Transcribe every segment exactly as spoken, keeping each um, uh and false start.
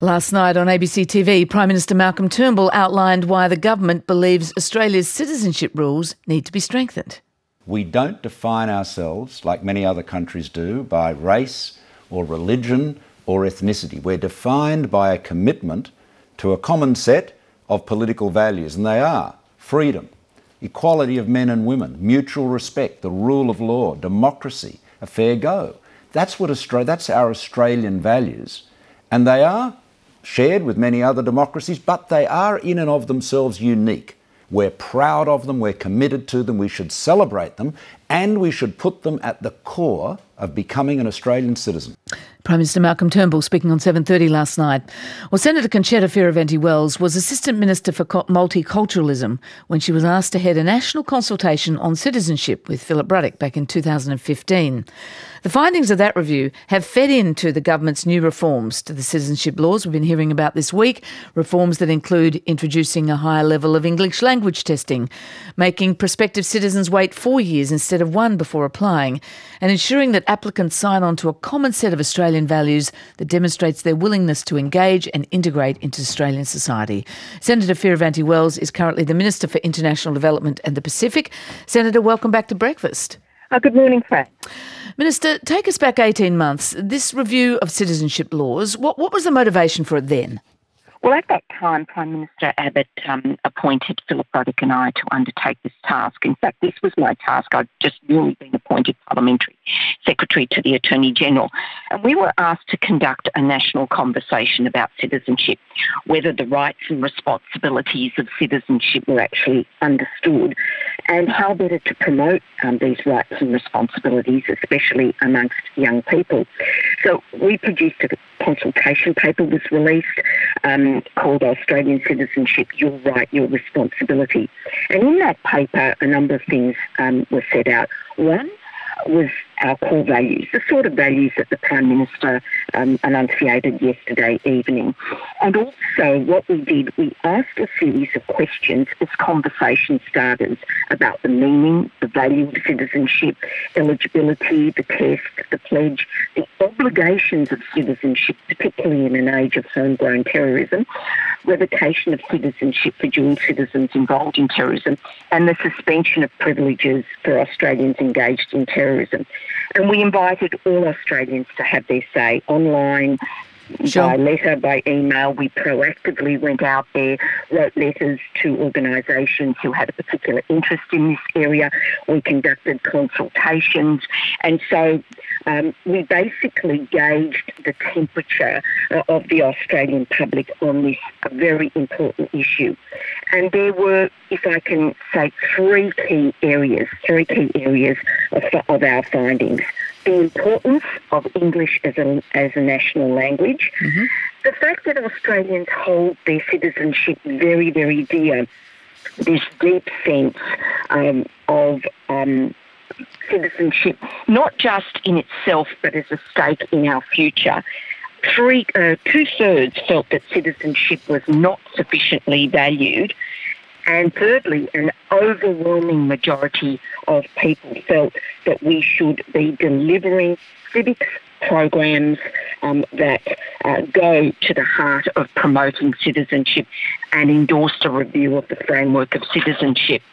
Last night on A B C T V, Prime Minister Malcolm Turnbull outlined why the government believes Australia's citizenship rules need to be strengthened. We don't define ourselves, like many other countries do, by race or religion or ethnicity. We're defined by a commitment to a common set of political values, and they are freedom, equality of men and women, mutual respect, the rule of law, democracy, a fair go. That's what Australia, that's our Australian values, and they are shared with many other democracies, but they are in and of themselves unique. We're proud of them, we're committed to them, we should celebrate them, and we should put them at the core of becoming an Australian citizen. Prime Minister Malcolm Turnbull speaking on seven thirty last night. Well, Senator Concetta Fierravanti-Wells was Assistant Minister for Multiculturalism when she was asked to head a national consultation on citizenship with Philip Ruddock back in two thousand fifteen. The findings of that review have fed into the government's new reforms to the citizenship laws we've been hearing about this week, reforms that include introducing a higher level of English language testing, making prospective citizens wait four years instead of one before applying, and ensuring that applicants sign on to a common set of Australian values that demonstrates their willingness to engage and integrate into Australian society. Senator Fierravanti-Wells is currently the Minister for International Development and the Pacific. Senator, welcome back to Breakfast. Oh, good morning, Fran. Minister, take us back eighteen months. This review of citizenship laws, what, what was the motivation for it then? Well, at that time, Prime Minister Abbott um, appointed Philip Ruddock and I to undertake this task. In fact, this was my task. I'd just newly been appointed Parliamentary Secretary to the Attorney-General. And we were asked to conduct a national conversation about citizenship, whether the rights and responsibilities of citizenship were actually understood, and how better to promote um, these rights and responsibilities, especially amongst young people. So we produced a consultation paper, was released, um, called Australian Citizenship, Your Right, Your Responsibility. And in that paper, a number of things um, were set out. One was our core values, the sort of values that the Prime Minister um, enunciated yesterday evening. And also what we did, we asked a series of questions as conversation starters about the meaning, the value of citizenship, eligibility, the test, the pledge, the obligations of citizenship, particularly in an age of homegrown terrorism, revocation of citizenship for dual citizens involved in terrorism, and the suspension of privileges for Australians engaged in terrorism. And we invited all Australians to have their say online, Sure. by letter, by email. We proactively went out there, wrote letters to organisations who had a particular interest in this area. We conducted consultations. And so um, we basically gauged the temperature uh, of the Australian public on this very important issue. And there were, if I can say, three key areas, three key areas of, of our findings. The importance of English as a, as a national language, mm-hmm. the fact that Australians hold their citizenship very, very dear, this deep sense um, of um, citizenship, not just in itself, but as a stake in our future. Three, uh, two-thirds felt that citizenship was not sufficiently valued. And thirdly, an overwhelming majority of people felt that we should be delivering civics programs um, that uh, go to the heart of promoting citizenship, and endorsed a review of the framework of citizenship.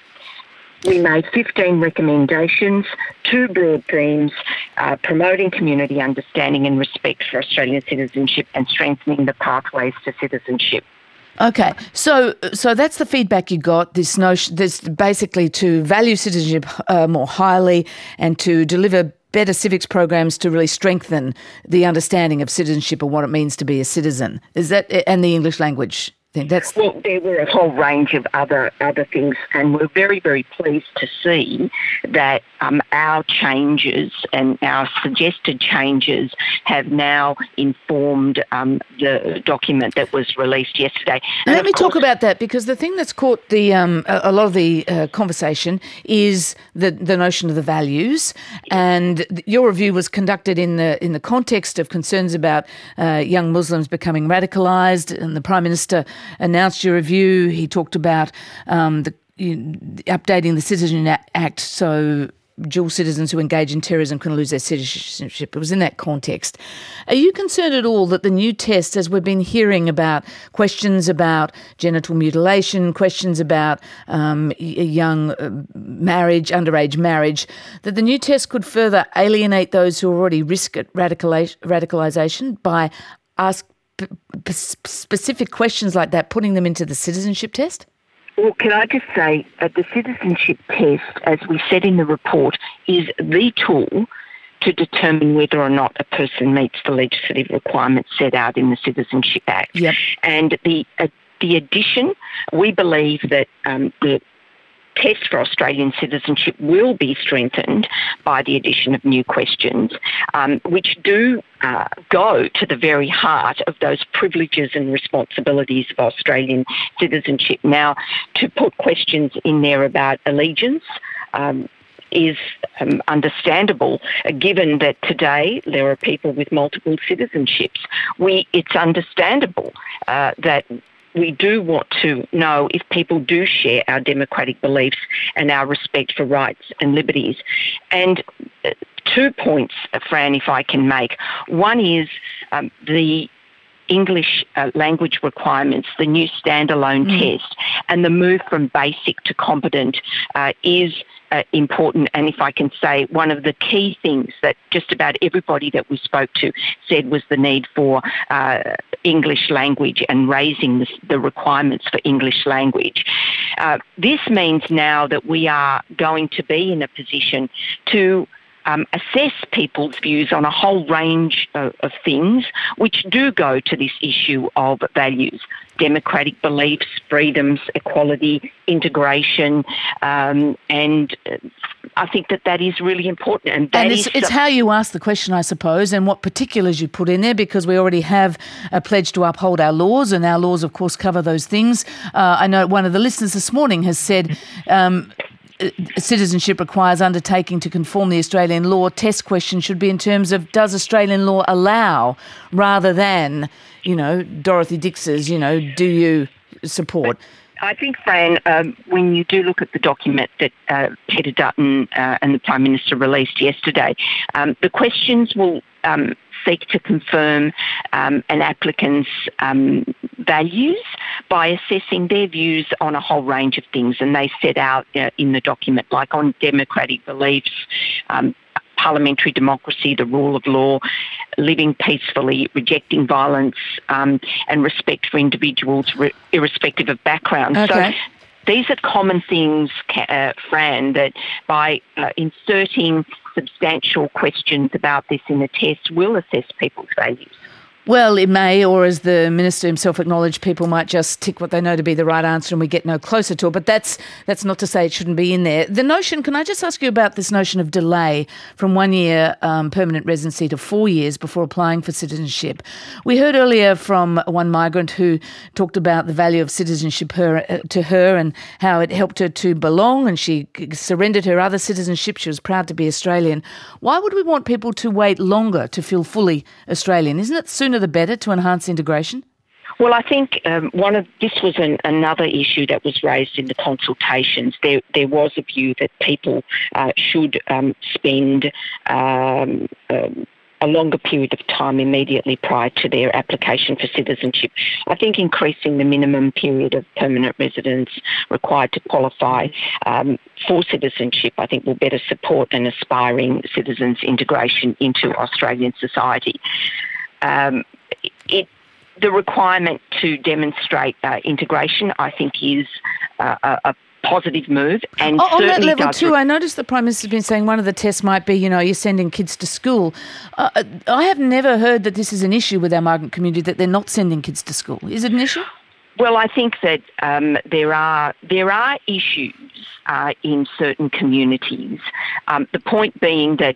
We made fifteen recommendations, two broad themes, uh, promoting community understanding and respect for Australian citizenship, and strengthening the pathways to citizenship. Okay, so so that's the feedback you got, this notion, this basically to value citizenship uh, more highly and to deliver better civics programs to really strengthen the understanding of citizenship and what it means to be a citizen. Is that, and the English language thing? That's well, there were a whole range of other other things, and we're very, very pleased to see that um, our changes and our suggested changes have now informed um, the document that was released yesterday. And Let me course, talk about that, because the thing that's caught the um, a, a lot of the uh, conversation is the the notion of the values. And your review was conducted in the in the context of concerns about uh, young Muslims becoming radicalised, and the Prime Minister announced your review. He talked about um, the you, updating the Citizen Act so dual citizens who engage in terrorism can lose their citizenship. It was in that context. Are you concerned at all that the new test, as we've been hearing about questions about genital mutilation, questions about um, young marriage, underage marriage, that the new test could further alienate those who already risk radicalisation by ask p- p- specific questions like that, putting them into the citizenship test? Well, can I just say that the citizenship test, as we said in the report, is the tool to determine whether or not a person meets the legislative requirements set out in the Citizenship Act. Yep. And the uh, the addition, we believe that um, the test for Australian citizenship will be strengthened by the addition of new questions, um, which do uh, go to the very heart of those privileges and responsibilities of Australian citizenship. Now, to put questions in there about allegiance um, is um, understandable, uh, given that today there are people with multiple citizenships. We, it's understandable uh, that we do want to know if people do share our democratic beliefs and our respect for rights and liberties. And uh, two points, uh, Fran, if I can make. One is um, the English uh, language requirements, the new standalone mm. test, and the move from basic to competent uh, is uh, important. And if I can say, one of the key things that just about everybody that we spoke to said was the need for uh, English language and raising the, the requirements for English language. Uh, this means now that we are going to be in a position to Um, assess people's views on a whole range of, of things which do go to this issue of values, democratic beliefs, freedoms, equality, integration, um, and I think that that is really important. And, that and it's, is it's how you ask the question, I suppose, and what particulars you put in there, because we already have a pledge to uphold our laws, and our laws, of course, cover those things. Uh, I know one of the listeners this morning has said Um, citizenship requires undertaking to conform the Australian law. Test question should be in terms of, does Australian law allow, rather than, you know, Dorothy Dix's, you know, do you support? I think, Fran, um, when you do look at the document that uh, Peter Dutton uh, and the Prime Minister released yesterday, um, the questions will um, seek to confirm um, an applicant's um, values by assessing their views on a whole range of things. And they set out uh, in the document, like on democratic beliefs, um, parliamentary democracy, the rule of law, living peacefully, rejecting violence, um, and respect for individuals re- irrespective of background. Okay. So these are common things, uh, Fran, that by uh, inserting substantial questions about this in the test will assess people's values. Well, it may, or as the Minister himself acknowledged, people might just tick what they know to be the right answer and we get no closer to it. But that's that's not to say it shouldn't be in there. The notion, can I just ask you about this notion of delay from one year um, permanent residency to four years before applying for citizenship? We heard earlier from one migrant who talked about the value of citizenship her, uh, to her and how it helped her to belong, and she surrendered her other citizenship. She was proud to be Australian. Why would we want people to wait longer to feel fully Australian? Isn't it sooner the better to enhance integration? Well, I think um, one of this was an, another issue that was raised in the consultations. There, there was a view that people uh, should um, spend um, um, a longer period of time immediately prior to their application for citizenship. I think increasing the minimum period of permanent residence required to qualify um, for citizenship, I think, will better support an aspiring citizens' integration into Australian society. Um, it, the requirement to demonstrate uh, integration, I think, is uh, a, a positive move. And oh, on that level does too, re- I noticed the Prime Minister's been saying one of the tests might be, you know, you're sending kids to school. Uh, I have never heard that this is an issue with our migrant community, that they're not sending kids to school. Is it an issue? Well, I think that um, there are there are issues uh, in certain communities. Um, the point being that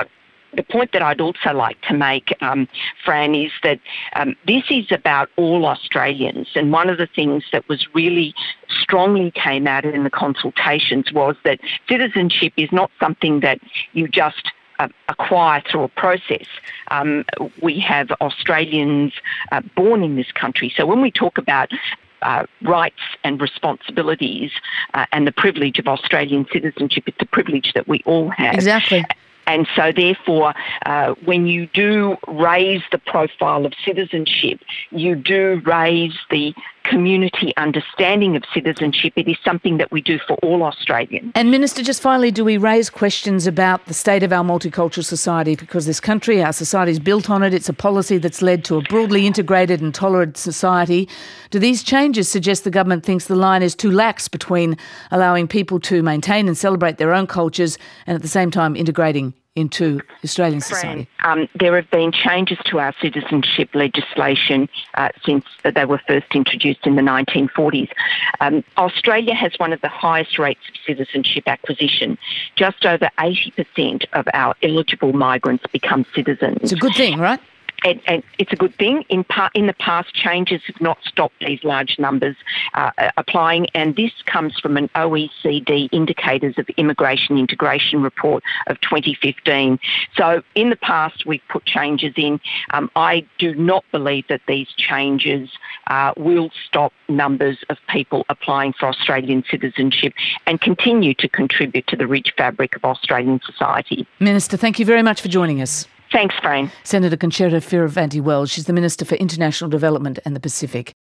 The point that I'd also like to make, um, Fran, is that um, this is about all Australians. And one of the things that was really strongly came out in the consultations was that citizenship is not something that you just uh, acquire through a process. Um, we have Australians uh, born in this country. So when we talk about uh, rights and responsibilities uh, and the privilege of Australian citizenship. It's a privilege that we all have. Exactly. And so, therefore, uh, when you do raise the profile of citizenship, you do raise the community understanding of citizenship. It is something that we do for all Australians. And Minister, just finally, do we raise questions about the state of our multicultural society? Because this country, our society is built on it. It's a policy that's led to a broadly integrated and tolerant society. Do these changes suggest the government thinks the line is too lax between allowing people to maintain and celebrate their own cultures and at the same time integrating into Australian society? Um, there have been changes to our citizenship legislation uh, since they were first introduced in the nineteen forties. Um, Australia has one of the highest rates of citizenship acquisition. Just over eighty percent of our eligible migrants become citizens. It's a good thing, right? And, and it's a good thing. In, part, in the past, changes have not stopped these large numbers uh, applying, and this comes from an O E C D Indicators of Immigration Integration report of twenty fifteen. So in the past, we've put changes in. Um, I do not believe that these changes uh, will stop numbers of people applying for Australian citizenship and continue to contribute to the rich fabric of Australian society. Minister, thank you very much for joining us. Thanks, Fran. Senator Concetta Fierravanti-Wells, she's the Minister for International Development and the Pacific.